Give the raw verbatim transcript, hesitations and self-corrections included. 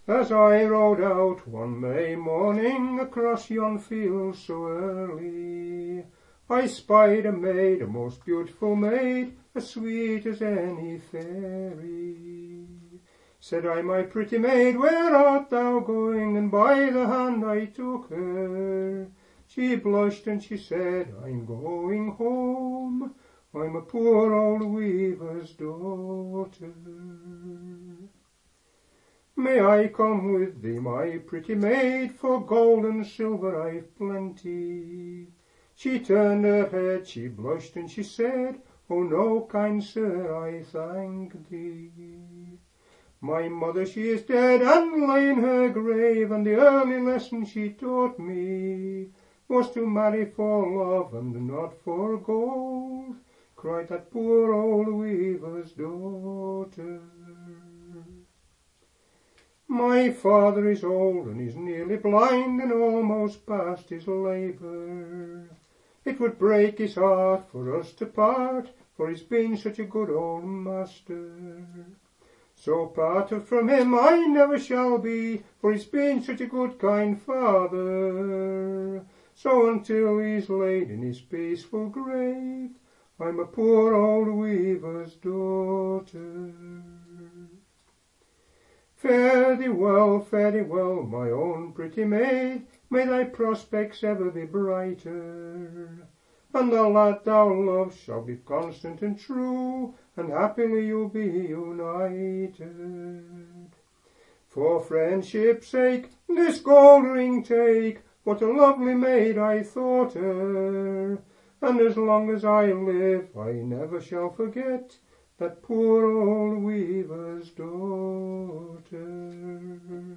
As I rode out one May morning across yon field so early, I spied a maid, a most beautiful maid, as sweet as any fairy. Said I, my pretty maid, where art thou going? And by the hand I took her. She blushed and she said, I'm going home. I'm a poor old weaver's daughter. May I come with thee, my pretty maid, for gold and silver I've plenty. She turned her head, she blushed and she said, oh no, kind sir, I thank thee. My mother she is dead and lay in her grave, and the early lesson she taught me was to marry for love and not for gold, cried that poor old weaver's daughter. My father is old and is nearly blind and almost past his labour. It would break his heart for us to part, for he's been such a good old master. So parted from him I never shall be, for he's been such a good kind father. So until he's laid in his peaceful grave, I'm a poor old weaver's daughter. Fare thee well, fare thee well, my own pretty maid, may thy prospects ever be brighter, and the lad thou love shall be constant and true, and happily you'll be united. For friendship's sake, this gold ring take, what a lovely maid I thought her, and as long as I live I never shall forget that poor old weaver's daughter.